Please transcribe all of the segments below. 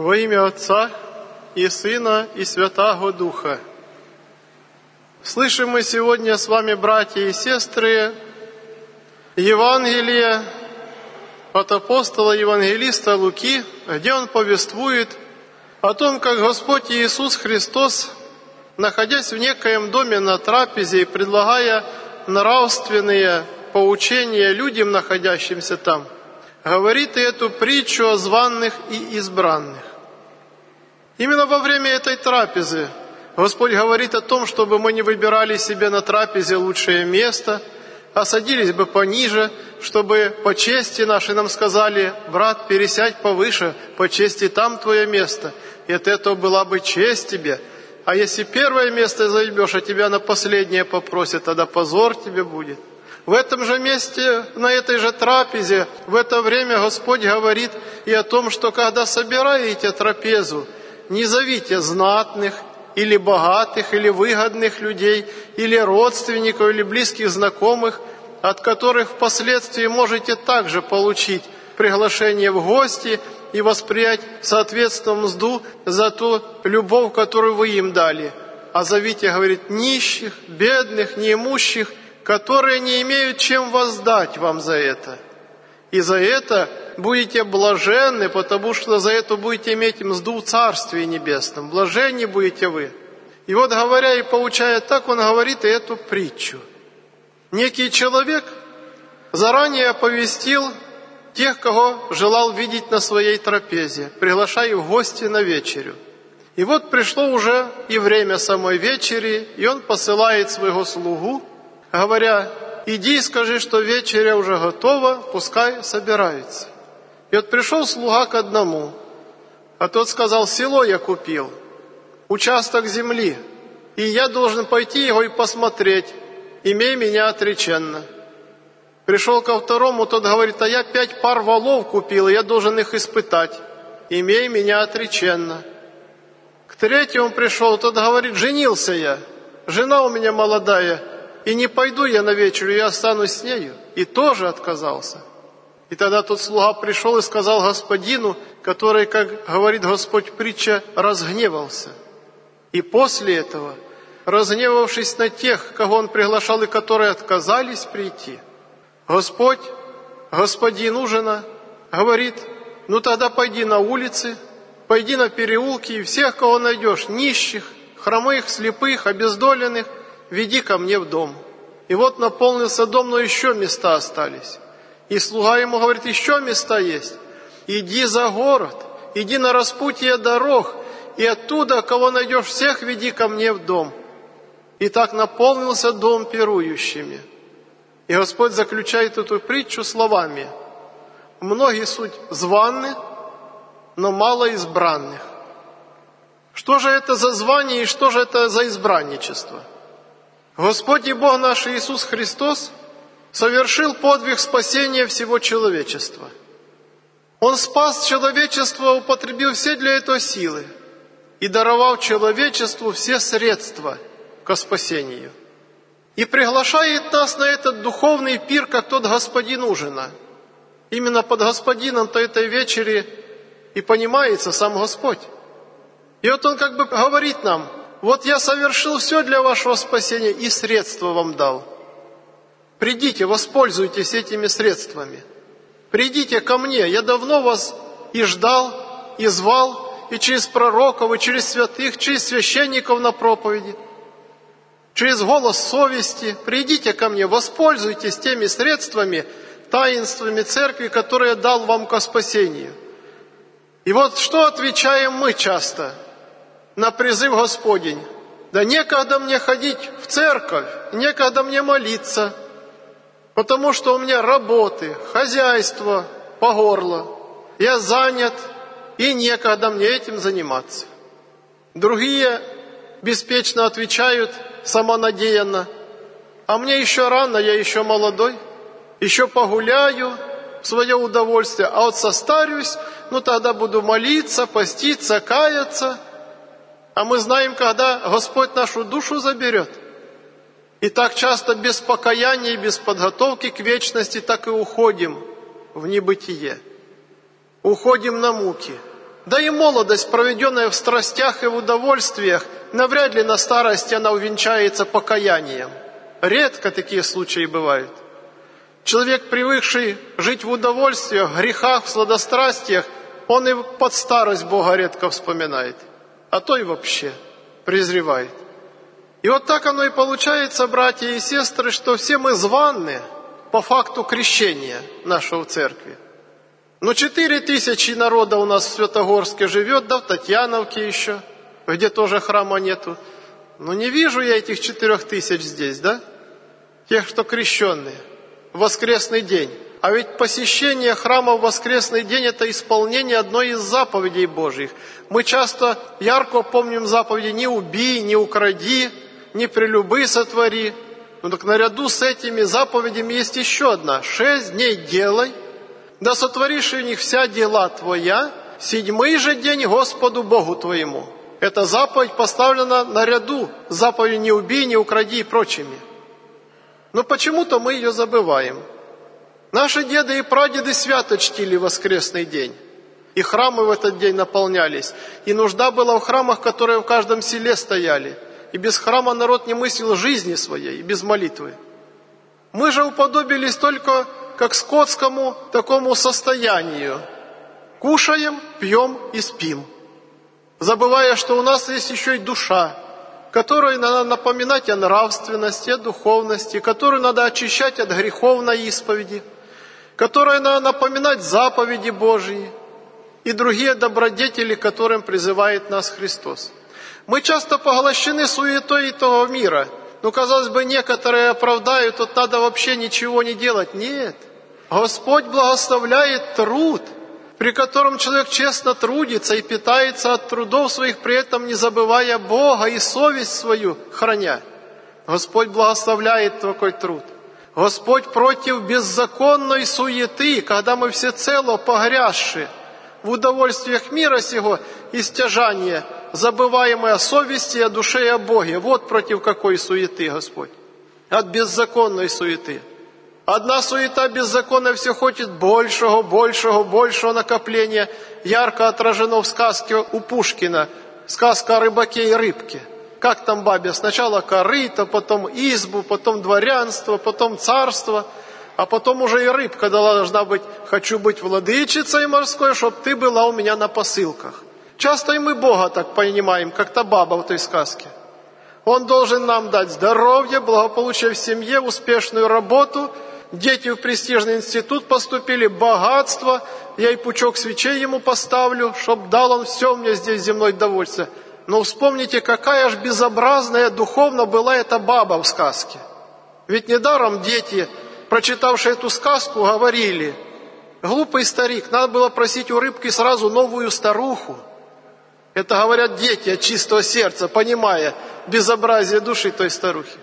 Во имя Отца и Сына и Святаго Духа. Слышим мы сегодня с вами, братья и сестры, Евангелие от апостола евангелиста Луки, где он повествует о том, как Господь Иисус Христос, находясь в некоем доме на трапезе и предлагая нравственные поучения людям, находящимся там, говорит и эту притчу о званых и избранных. Именно во время этой трапезы Господь говорит о том, чтобы мы не выбирали себе на трапезе лучшее место, а садились бы пониже, чтобы по чести нашей нам сказали: брат, пересядь повыше, по чести там твое место, и от этого была бы честь тебе. А если первое место займешь, а тебя на последнее попросят, тогда позор тебе будет. В этом же месте, на этой же трапезе, в это время Господь говорит и о том, что когда собираете трапезу, не зовите знатных, или богатых, или выгодных людей, или родственников, или близких знакомых, от которых впоследствии можете также получить приглашение в гости и воспринять соответственно мзду за ту любовь, которую вы им дали. А зовите, говорит, нищих, бедных, неимущих, которые не имеют чем воздать вам за это. И за это будете блаженны, потому что за это будете иметь мзду в Царстве Небесном. Блаженны будете вы. И вот, говоря и поучая так, он говорит и эту притчу. Некий человек заранее оповестил тех, кого желал видеть на своей трапезе, приглашая в гости на вечерю. И вот пришло уже и время самой вечери, и он посылает своего слугу, говоря: иди и скажи, что вечеря уже готова, пускай собираются. И вот пришел слуга к одному, а тот сказал: село я купил, участок земли, и я должен пойти его и посмотреть, имей меня отреченно. Пришел ко второму, тот говорит: а я 5 пар волов купил, и я должен их испытать, имей меня отреченно. К третьему пришел, тот говорит: женился я, жена у меня молодая, и не пойду я на вечерю, я останусь с нею. И тоже отказался. И тогда тот слуга пришел и сказал господину, который, как говорит Господь притча, разгневался. И после этого, разгневавшись на тех, кого он приглашал и которые отказались прийти, Господь, господин ужина, говорит: ну тогда пойди на улицы, пойди на переулки, и всех, кого найдешь, нищих, хромых, слепых, обездоленных, веди ко мне в дом. И вот наполнился дом, но еще места остались. И слуга ему говорит: еще места есть. Иди за город, иди на распутье дорог, и оттуда, кого найдешь, всех веди ко мне в дом. И так наполнился дом пирующими. И Господь заключает эту притчу словами: многие суть званы, но мало избранных. Что же это за звание и что же это за избранничество? Господь и Бог наш Иисус Христос совершил подвиг спасения всего человечества. Он спас человечество, употребил все для этого силы и даровал человечеству все средства ко спасению. И приглашает нас на этот духовный пир, как тот господин ужина. Именно под господином-то этой вечери и понимается сам Господь. И вот Он как бы говорит нам: вот я совершил все для вашего спасения и средства вам дал. Придите, воспользуйтесь этими средствами. Придите ко мне, я давно вас и ждал, и звал, и через пророков, и через святых, через священников на проповеди, через голос совести. Придите ко мне, воспользуйтесь теми средствами, таинствами церкви, которые дал вам ко спасению. И вот что отвечаем мы часто на призыв Господень: да некогда мне ходить в церковь, некогда мне молиться, потому что у меня работы, хозяйство по горло, я занят, и некогда мне этим заниматься. Другие беспечно отвечают самонадеянно: а мне еще рано, я еще молодой, еще погуляю в свое удовольствие, а вот состарюсь, ну тогда буду молиться, поститься, каяться. А мы знаем, когда Господь нашу душу заберет. И так часто без покаяния и без подготовки к вечности так и уходим в небытие. Уходим на муки. Да и молодость, проведенная в страстях и в удовольствиях, навряд ли на старости она увенчается покаянием. Редко такие случаи бывают. Человек, привыкший жить в удовольствиях, грехах, в сладострастиях, он и под старость Бога редко вспоминает, а то и вообще презревает. И вот так оно и получается, братья и сестры, что все мы званы по факту крещения нашего в церкви. 4000 народа у нас в Святогорске живет, да в Татьяновке еще, где тоже храма нету. Не вижу я этих 4000 здесь, да? Тех, что крещенные. В воскресный день. А ведь посещение храма в воскресный день – это исполнение одной из заповедей Божьих. Мы часто ярко помним заповеди «не убий, не укради, не прелюбы сотвори». Так наряду с этими заповедями есть еще одна. 6 дней делай, да сотворишь в них вся дела твоя, 7-й же день Господу Богу твоему. Эта заповедь поставлена наряду с заповедью «не убий, не укради» и прочими. Но почему-то мы ее забываем. Наши деды и прадеды свято чтили воскресный день. И храмы в этот день наполнялись. И нужда была в храмах, которые в каждом селе стояли. И без храма народ не мыслил жизни своей, и без молитвы. Мы же уподобились только как скотскому такому состоянию. Кушаем, пьем и спим. Забывая, что у нас есть еще и душа, которой надо напоминать о нравственности, о духовности, которую надо очищать от грехов на исповеди, которой надо напоминать заповеди Божьи и другие добродетели, которым призывает нас Христос. Мы часто поглощены суетой этого мира. Казалось бы, некоторые оправдают, тут надо вообще ничего не делать. Нет. Господь благословляет труд, при котором человек честно трудится и питается от трудов своих, при этом не забывая Бога и совесть свою храня. Господь благословляет такой труд. Господь против беззаконной суеты, когда мы всецело погрязши в удовольствиях мира сего и стяжания, забываемые о совести, о душе и о Боге. Вот против какой суеты Господь. От беззаконной суеты. Одна суета беззаконная все хочет большего накопления. Ярко отражено в сказке у Пушкина. Сказка о рыбаке и рыбке. Как там бабе? Сначала корыто, потом избу, потом дворянство, потом царство, а потом уже и рыбка должна быть. Хочу быть владычицей морской, чтоб ты была у меня на посылках. Часто и мы Бога так понимаем, как та баба в той сказке. Он должен нам дать здоровье, благополучие в семье, успешную работу, дети в престижный институт поступили, богатство, я и пучок свечей ему поставлю, чтоб дал он все мне здесь земное довольствие. Но вспомните, какая ж безобразная духовно была эта баба в сказке. Ведь недаром дети, прочитавшие эту сказку, говорили: глупый старик, надо было просить у рыбки сразу новую старуху. Это говорят дети от чистого сердца, понимая безобразие души той старухи.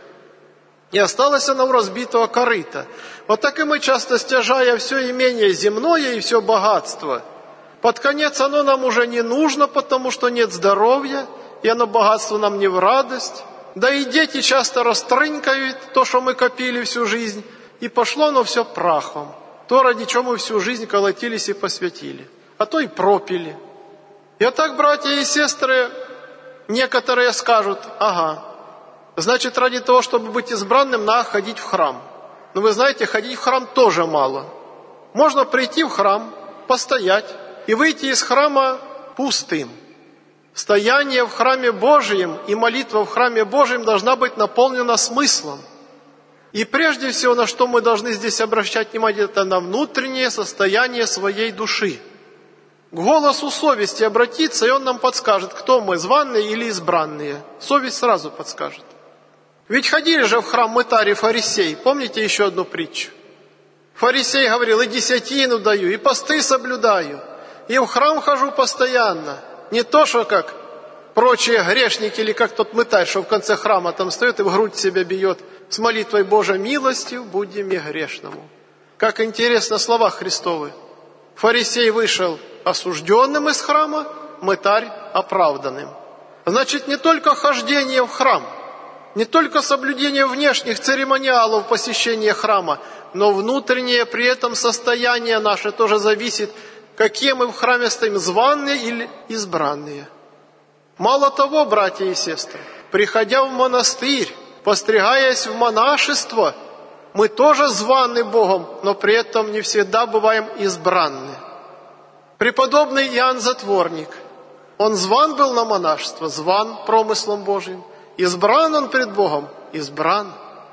И осталась она у разбитого корыта. Вот так и мы часто, стяжая все имение земное и все богатство, под конец оно нам уже не нужно, потому что нет здоровья, и оно богатство нам не в радость. Да и дети часто растрынкают то, что мы копили всю жизнь, и пошло оно все прахом. То, ради чего мы всю жизнь колотились и посвятили, а то и пропили. И вот так, братья и сестры, некоторые скажут: ага, значит, ради того, чтобы быть избранным, надо ходить в храм. Но вы знаете, ходить в храм тоже мало. Можно прийти в храм, постоять и выйти из храма пустым. Стояние в храме Божьем и молитва в храме Божьем должна быть наполнена смыслом. И прежде всего, на что мы должны здесь обращать внимание, это на внутреннее состояние своей души. К голосу совести обратиться, и он нам подскажет, кто мы, званые или избранные. Совесть сразу подскажет. Ведь ходили же в храм мытарь и фарисей. Помните еще одну притчу? Фарисей говорил: и десятину даю, и посты соблюдаю, и в храм хожу постоянно. Не то, что как прочие грешники, или как тот мытарь, что в конце храма там стоит и в грудь себя бьет с молитвой: Боже, милостью будем мне грешному. Как интересно слова Христовы. Фарисей вышел осужденным из храма, мытарь оправданным. Значит, не только хождение в храм, не только соблюдение внешних церемониалов посещения храма, но внутреннее при этом состояние наше тоже зависит, какие мы в храме стоим, званные или избранные. Мало того, братья и сестры, приходя в монастырь, постригаясь в монашество, мы тоже званы Богом, но при этом не всегда бываем избранны. Преподобный Иоанн Затворник, он зван был на монашество, зван промыслом Божьим. Избран он пред Богом, избран.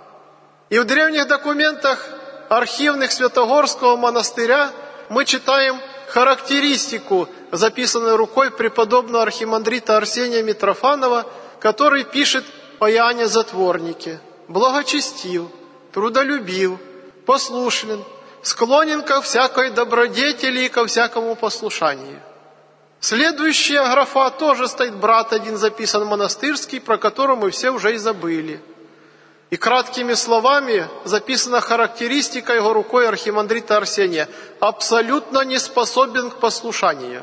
И в древних документах архивных Святогорского монастыря мы читаем характеристику, записанную рукой преподобного архимандрита Арсения Митрофанова, который пишет о Иоанне Затворнике: благочестив, трудолюбив, послушен, склонен ко всякой добродетели и ко всякому послушанию. Следующая графа тоже стоит, брат один записан монастырский, про которого мы все уже и забыли. И краткими словами записана характеристика его рукой архимандрита Арсения: абсолютно не способен к послушанию.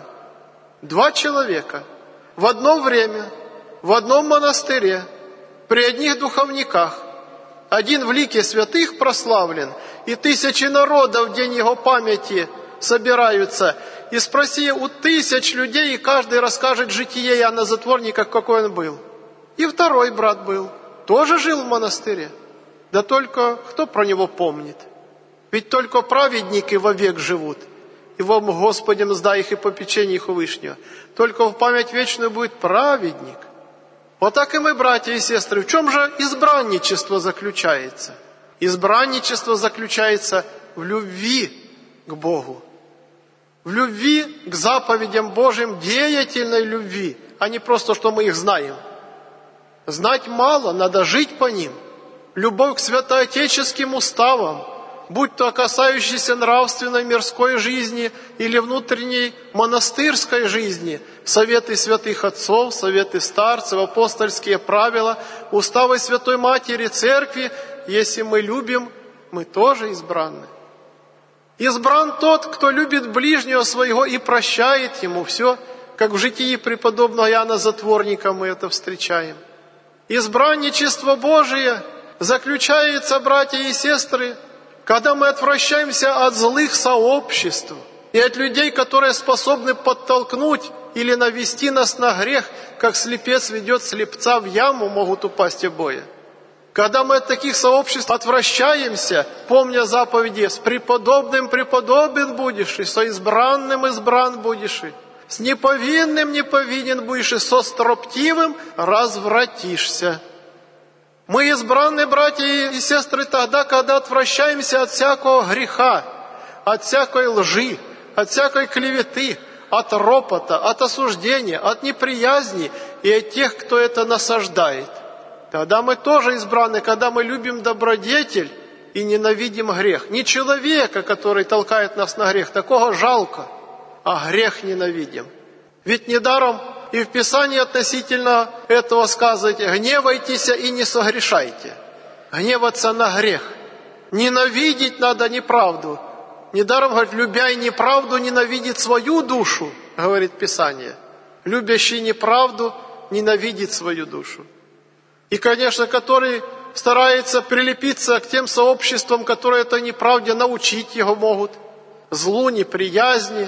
2 человека в одно время, в одном монастыре, при одних духовниках. Один в лике святых прославлен, и тысячи народов в день его памяти собираются. И спроси у 1000 людей, и каждый расскажет житие Иоанна Затворника, какой он был. И второй брат был, тоже жил в монастыре. Да только кто про него помнит? Ведь только праведники вовек живут, и во Господем сдай их и попечение их Вышнего. Только в память вечную будет праведник. Вот так и мы, братья и сестры, в чем же избранничество заключается? Избранничество заключается в любви к Богу, в любви к заповедям Божьим, деятельной любви, а не просто, что мы их знаем. Знать мало, надо жить по ним. Любовь к святоотеческим уставам, будь то касающейся нравственной мирской жизни или внутренней монастырской жизни, советы святых отцов, советы старцев, апостольские правила, уставы Святой Матери Церкви, если мы любим, мы тоже избранны. Избран тот, кто любит ближнего своего и прощает ему все, как в житии преподобного Иоанна Затворника мы это встречаем. Избранничество Божие заключается, братья и сестры, когда мы отвращаемся от злых сообществ и от людей, которые способны подтолкнуть или навести нас на грех, как слепец ведет слепца в яму, могут упасть обои. Когда мы от таких сообществ отвращаемся, помня заповеди: «С преподобным преподобен будешь, и со избранным избран будешь, и с неповинным неповинен будешь, и со строптивым развратишься». Мы избранны, братья и сестры, тогда, когда отвращаемся от всякого греха, от всякой лжи, от всякой клеветы, от ропота, от осуждения, от неприязни и от тех, кто это насаждает. Тогда мы тоже избраны, когда мы любим добродетель и ненавидим грех. Не человека, который толкает нас на грех, такого жалко, а грех ненавидим. Ведь недаром и в Писании относительно этого сказываете: гневайтесь и не согрешайте. Гневаться на грех. Ненавидеть надо неправду. Недаром, говорит, любя и неправду, ненавидит свою душу, говорит Писание. Любящий неправду ненавидит свою душу. И, конечно, который старается прилепиться к тем сообществам, которые этой неправде научить его могут, злу, неприязни,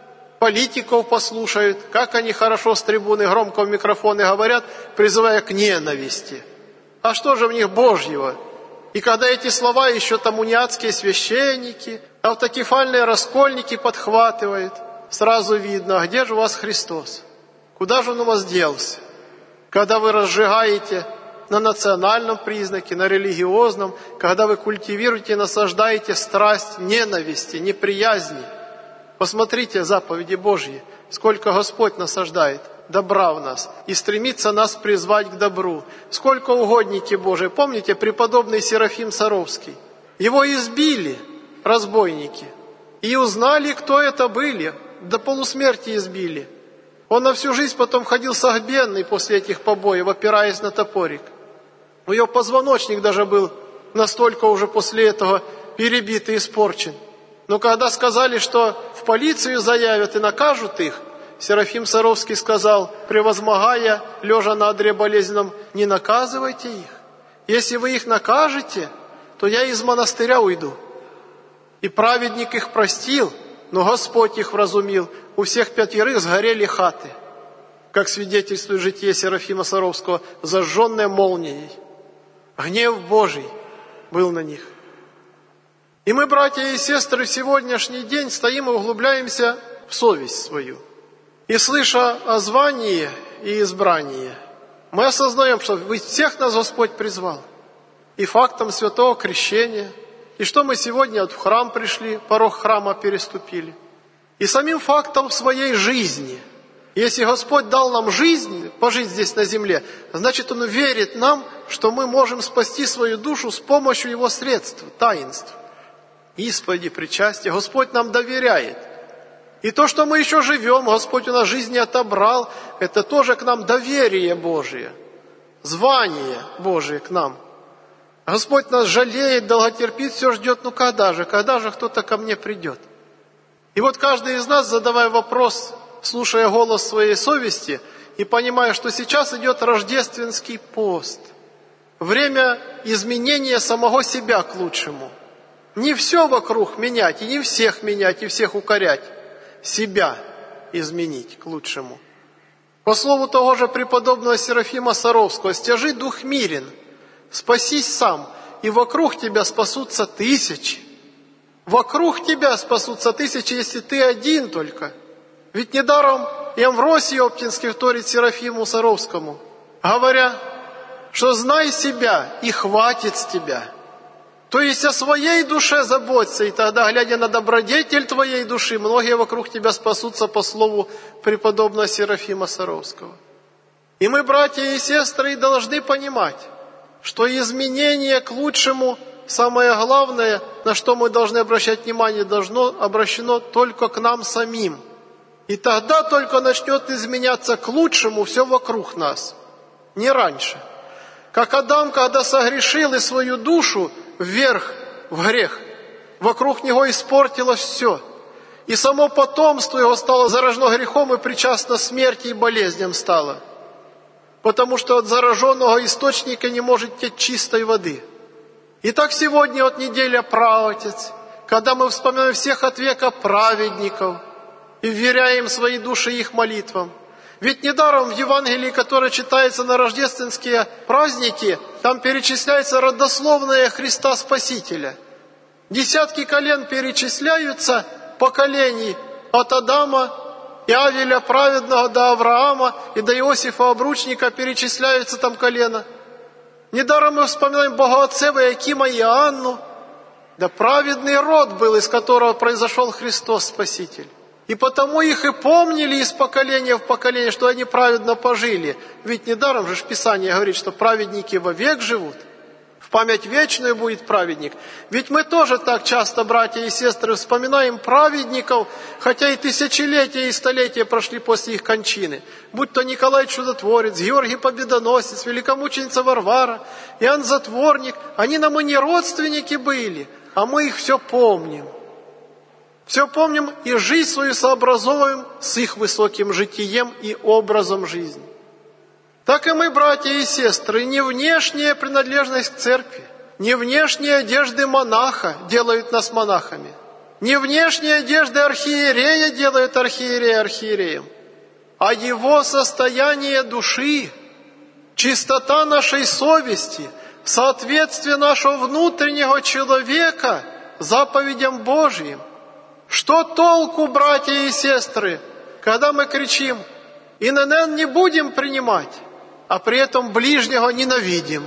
политиков послушают, как они хорошо с трибуны громко в микрофоны говорят, призывая к ненависти. А что же в них Божьего? И когда эти слова еще там униатские священники, автокефальные раскольники подхватывают, сразу видно, где же у вас Христос? Куда же Он у вас делся? Когда вы разжигаете на национальном признаке, на религиозном, когда вы культивируете, насаждаете страсть ненависти, неприязни. Посмотрите заповеди Божьи, сколько Господь насаждает добра в нас и стремится нас призвать к добру. Сколько угодники Божии. Помните, преподобный Серафим Саровский? Его избили разбойники и узнали, кто это были, до полусмерти избили. Он на всю жизнь потом ходил согбенный после этих побоев, опираясь на топорик. У него позвоночник даже был настолько уже после этого перебит и испорчен. Но когда сказали, что в полицию заявят и накажут их, Серафим Саровский сказал, превозмогая, лежа на одре болезненном: не наказывайте их. Если вы их накажете, то я из монастыря уйду. И праведник их простил, но Господь их вразумил. У всех 5 сгорели хаты, как свидетельствует житие Серафима Саровского, зажженное молнией. Гнев Божий был на них. И мы, братья и сестры, в сегодняшний день стоим и углубляемся в совесть свою. И слыша о звании и избрании, мы осознаем, что всех нас Господь призвал. И фактом святого крещения, и что мы сегодня в храм пришли, порог храма переступили. И самим фактом своей жизни. Если Господь дал нам жизнь, пожить здесь на земле, значит, Он верит нам, что мы можем спасти свою душу с помощью Его средств, таинств, исповеди, причастия. Господь нам доверяет. И то, что мы еще живем, Господь у нас жизнь не отобрал, это тоже к нам доверие Божие, звание Божие к нам. Господь нас жалеет, долготерпит, все ждет, когда же кто-то ко мне придет? И вот каждый из нас, задавая вопрос, слушая голос своей совести и понимая, что сейчас идет рождественский пост, время изменения самого себя к лучшему. Не все вокруг менять, и не всех менять, и всех укорять. Себя изменить к лучшему. По слову того же преподобного Серафима Саровского: «Стяжи дух мирен, спасись сам, и вокруг тебя спасутся тысячи». Вокруг тебя спасутся тысячи, если ты один только. Ведь недаром и Амвросий Оптинский вторит Серафиму Саровскому, говоря, что знай себя, и хватит с тебя. То есть о своей душе заботься, и тогда, глядя на добродетель твоей души, многие вокруг тебя спасутся, по слову преподобного Серафима Саровского. И мы, братья и сестры, должны понимать, что изменение к лучшему, самое главное, на что мы должны обращать внимание, должно обращено только к нам самим. И тогда только начнет изменяться к лучшему все вокруг нас, не раньше. Как Адам, когда согрешил и свою душу вверх в грех, вокруг него испортилось все. И само потомство его стало заражено грехом и причастно смерти и болезням стало. Потому что от зараженного источника не может течь чистой воды. И так сегодня вот неделя Праотец, когда мы вспоминаем всех от века праведников и вверяем свои души их молитвам. Ведь недаром в Евангелии, которое читается на рождественские праздники, там перечисляется родословная Христа Спасителя. Десятки колен перечисляются, поколений от Адама и Авеля праведного до Авраама и до Иосифа Обручника перечисляются там колена. Недаром мы вспоминаем Богоотцева Иакима и Анну. Да праведный род был, из которого произошел Христос Спаситель. И потому их и помнили из поколения в поколение, что они праведно пожили. Ведь недаром же Писание говорит, что праведники вовек живут. В память вечную будет праведник. Ведь мы тоже так часто, братья и сестры, вспоминаем праведников, хотя и тысячелетия и столетия прошли после их кончины. Будь то Николай Чудотворец, Георгий Победоносец, великомученица Варвара, Иоанн Затворник. Они нам и не родственники были, а мы их все помним. Все помним и жизнь свою сообразовываем с их высоким житием и образом жизни. Так и мы, братья и сестры, не внешняя принадлежность к церкви, не внешние одежды монаха делают нас монахами, не внешние одежды архиерея делают архиерея архиереем, а его состояние души, чистота нашей совести, соответствие нашего внутреннего человека заповедям Божьим. Что толку, братья и сестры, когда мы кричим: «Инн не будем принимать», а при этом ближнего ненавидим?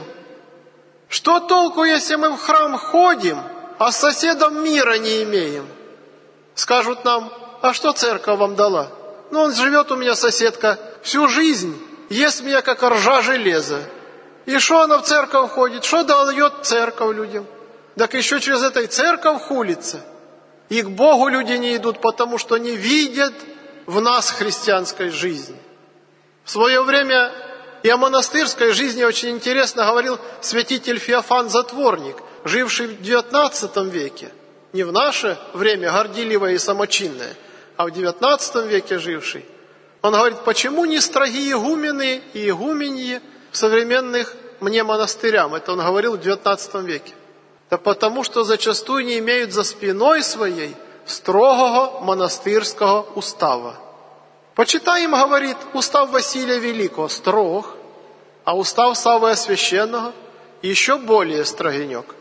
Что толку, если мы в храм ходим, а с соседом мира не имеем? Скажут нам: а что церковь вам дала? Он живет у меня, соседка, всю жизнь, ест меня, как ржа железо. И что она в церковь ходит? Что дает церковь людям? Так еще через этой церковь хулится. И к Богу люди не идут, потому что не видят в нас христианской жизни. В свое время и о монастырской жизни очень интересно говорил святитель Феофан Затворник, живший в XIX веке. Не в наше время горделивое и самочинное, а в XIX веке живший. Он говорит: почему не строги игумены и игуменьи в современных мне монастырям? Это он говорил в XIX веке. Да потому что зачастую не имеют за спиной своей в строгого монастырского устава. Почитаем, говорит, устав Василия Великого строг, а устав Саввы Священного еще более строгенек.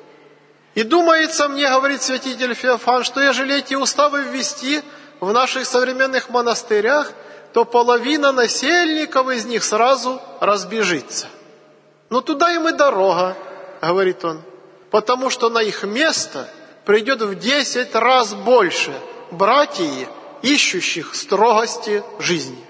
И думается мне, говорит святитель Феофан, что ежели эти уставы ввести в наших современных монастырях, то половина насельников из них сразу разбежится. Но туда им и дорога, говорит он, потому что на их место придет в 10 раз больше братьев, ищущих строгости жизни.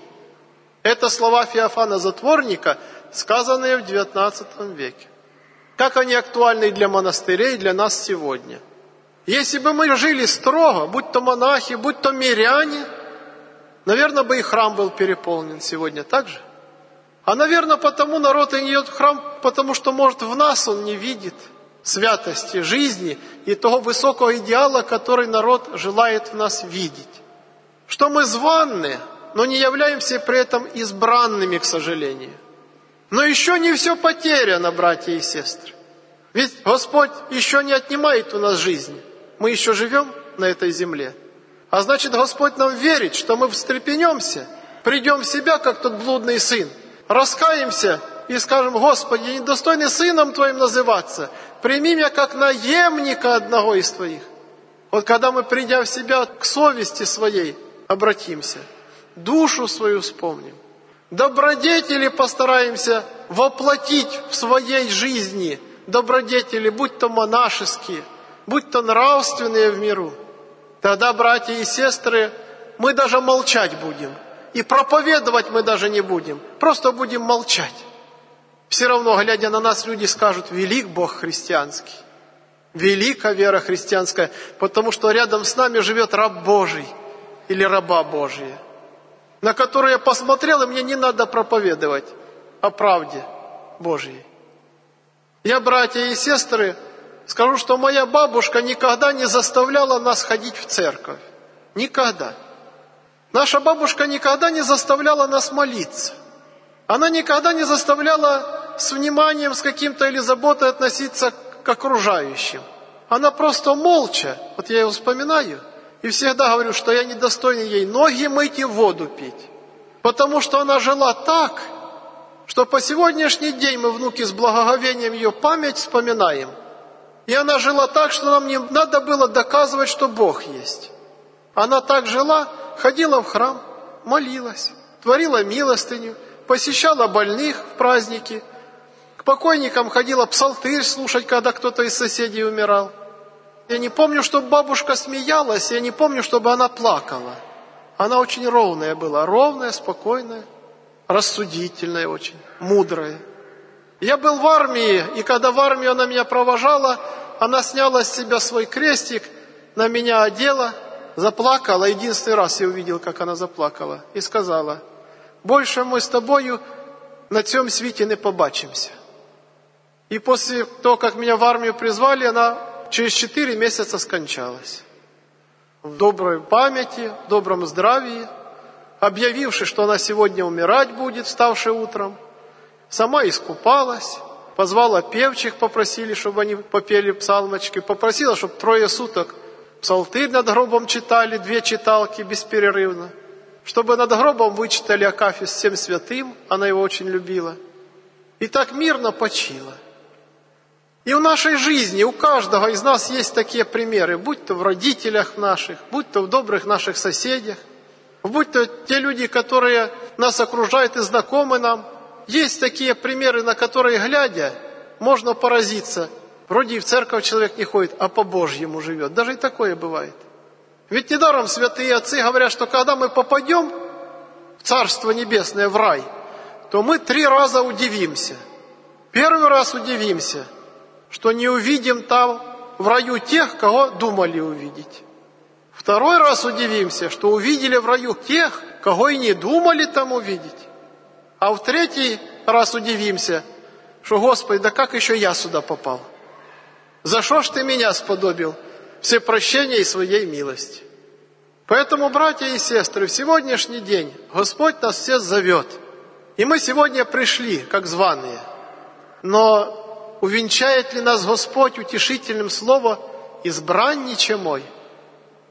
Это слова Феофана Затворника, сказанные в XIX веке. Как они актуальны для монастырей, для нас сегодня. Если бы мы жили строго, будь то монахи, будь то миряне, наверное, бы и храм был переполнен сегодня так же. А, наверное, потому народ и не идет в храм, потому что, может, в нас он не видит святости жизни и того высокого идеала, который народ желает в нас видеть. Что мы званны, но не являемся при этом избранными, к сожалению. Но еще не все потеряно, братья и сестры. Ведь Господь еще не отнимает у нас жизни. Мы еще живем на этой земле. А значит, Господь нам верит, что мы встрепенемся, придем в себя, как тот блудный сын, раскаемся и скажем: Господи, я недостойный сыном Твоим называться, прими меня как наемника одного из Твоих. Вот когда мы, придя в себя, к совести своей обратимся, душу свою вспомним, добродетели постараемся воплотить в своей жизни, добродетели, будь то монашеские, будь то нравственные в миру, тогда, братья и сестры, мы даже молчать будем. И проповедовать мы даже не будем, просто будем молчать. Все равно, глядя на нас, люди скажут: велик Бог христианский, велика вера христианская, потому что рядом с нами живет раб Божий или раба Божия, на которую я посмотрел, и мне не надо проповедовать о правде Божьей. Я, братья и сестры, скажу, что моя бабушка никогда не заставляла нас ходить в церковь. Никогда. Наша бабушка никогда не заставляла нас молиться. Она никогда не заставляла с вниманием, с каким-то или заботой относиться к окружающим. Она просто молча, вот я ее вспоминаю, и всегда говорю, что я недостойный ей ноги мыть и воду пить. Потому что она жила так, что по сегодняшний день мы, внуки, с благоговением ее память вспоминаем. И она жила так, что нам не надо было доказывать, что Бог есть. Она так жила, ходила в храм, молилась, творила милостыню, посещала больных в праздники, к покойникам ходила псалтырь слушать, когда кто-то из соседей умирал. Я не помню, чтобы бабушка смеялась, я не помню, чтобы она плакала. Она очень ровная была, ровная, спокойная, рассудительная очень, мудрая. Я был в армии, и когда в армию она меня провожала, она сняла с себя свой крестик, на меня одела, заплакала. Единственный раз я увидел, как она заплакала, и сказала: больше мы с тобою на цьому свете не побачимся. И после того, как меня в армию призвали, она через 4 месяца скончалась. В доброй памяти, в добром здравии, объявивши, что она сегодня умирать будет, вставши утром, сама искупалась, позвала певчих, попросили, чтобы они попели псалмочки, попросила, чтобы 3 суток псалтырь над гробом читали, 2 читалки бесперерывно, чтобы над гробом вычитали акафист всем святым, она его очень любила, и так мирно почила. И в нашей жизни у каждого из нас есть такие примеры, будь то в родителях наших, будь то в добрых наших соседях, будь то те люди, которые нас окружают и знакомы нам. Есть такие примеры, на которые, глядя, можно поразиться. Вроде и в церковь человек не ходит, а по-божьему живет. Даже и такое бывает. Ведь недаром святые отцы говорят, что когда мы попадем в Царство Небесное, в рай, то мы 3 раза удивимся. Первый раз удивимся, что не увидим там в раю тех, кого думали увидеть. Второй раз удивимся, что увидели в раю тех, кого и не думали там увидеть. А в 3-й раз удивимся, что: Господи, да как еще я сюда попал? За что ж Ты меня сподобил все прощения и своей милости? Поэтому, братья и сестры, в сегодняшний день Господь нас всех зовет. И мы сегодня пришли, как званые. Но увенчает ли нас Господь утешительным словом: избранниче мой?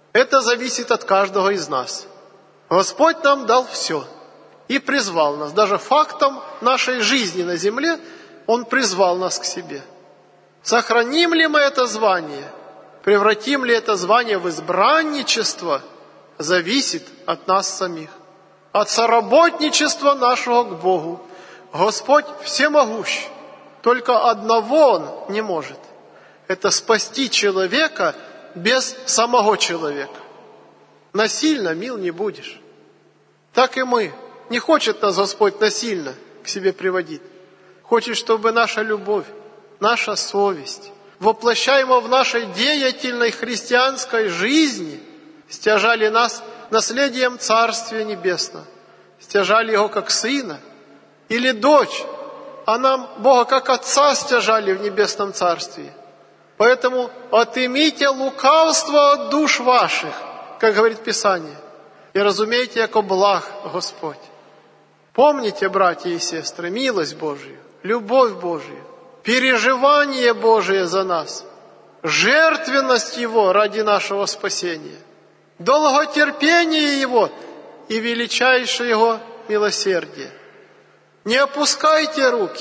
Это зависит от каждого из нас. Господь нам дал все и призвал нас. Даже фактом нашей жизни на земле Он призвал нас к себе. Сохраним ли мы это звание, превратим ли это звание в избранничество, зависит от нас самих, от соработничества нашего к Богу. Господь всемогущ, только одного Он не может. Это спасти человека без самого человека. Насильно мил не будешь. Так и мы. Не хочет нас Господь насильно к себе приводить. Хочет, чтобы наша любовь, наша совесть, воплощаемая в нашей деятельной христианской жизни, стяжали нас наследием Царствия Небесного, стяжали Его как Сына или дочь, а нам Бога как Отца стяжали в Небесном Царстве. Поэтому отымите лукавство от душ ваших, как говорит Писание, и разумейте, яко благ Господь. Помните, братья и сестры, милость Божию, любовь Божию, переживание Божие за нас, жертвенность Его ради нашего спасения, долготерпение Его и величайшее Его милосердие. Не опускайте руки.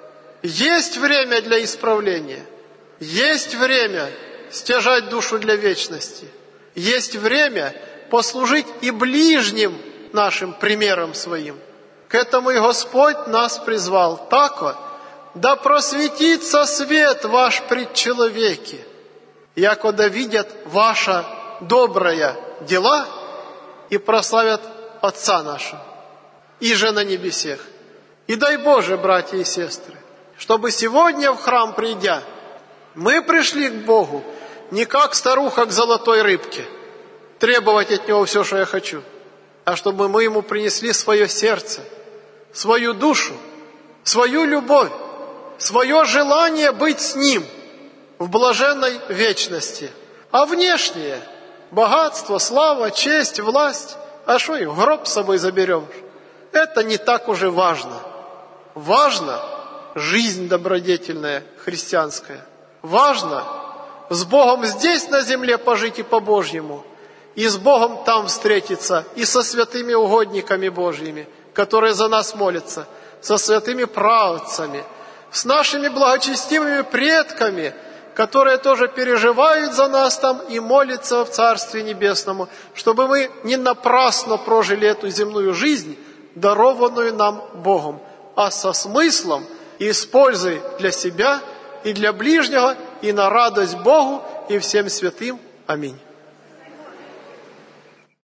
Есть время для исправления. Есть время стяжать душу для вечности. Есть время послужить и ближним нашим примером своим. К этому и Господь нас призвал. Тако, да просветится свет ваш пред человеки, яко да видят ваша добрая дела и прославят Отца нашего, и же на небесех. И дай Боже, братья и сестры, чтобы сегодня в храм придя, мы пришли к Богу не как старуха к золотой рыбке, требовать от Него все, что я хочу, а чтобы мы Ему принесли свое сердце, свою душу, свою любовь, свое желание быть с Ним в блаженной вечности. А внешнее – богатство, слава, честь, власть – а что и в гроб с собой заберем? Это не так уже важно. Важно жизнь добродетельная, христианская. Важно с Богом здесь на земле пожить и по-божьему, и с Богом там встретиться, и со святыми угодниками Божьими, которые за нас молятся, со святыми праведцами, с нашими благочестивыми предками, которые тоже переживают за нас там и молятся в Царстве Небесному, чтобы мы не напрасно прожили эту земную жизнь, дарованную нам Богом, а со смыслом и с пользой для себя и для ближнего, и на радость Богу и всем святым. Аминь.